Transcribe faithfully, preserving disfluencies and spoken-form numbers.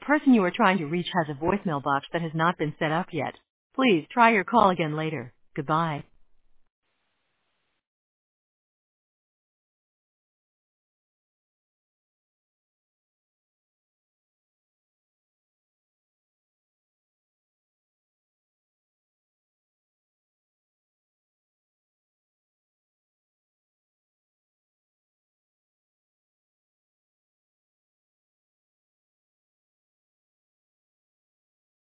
person you are trying to reach has a voicemail box that has not been set up yet. Please try your call again later. Goodbye.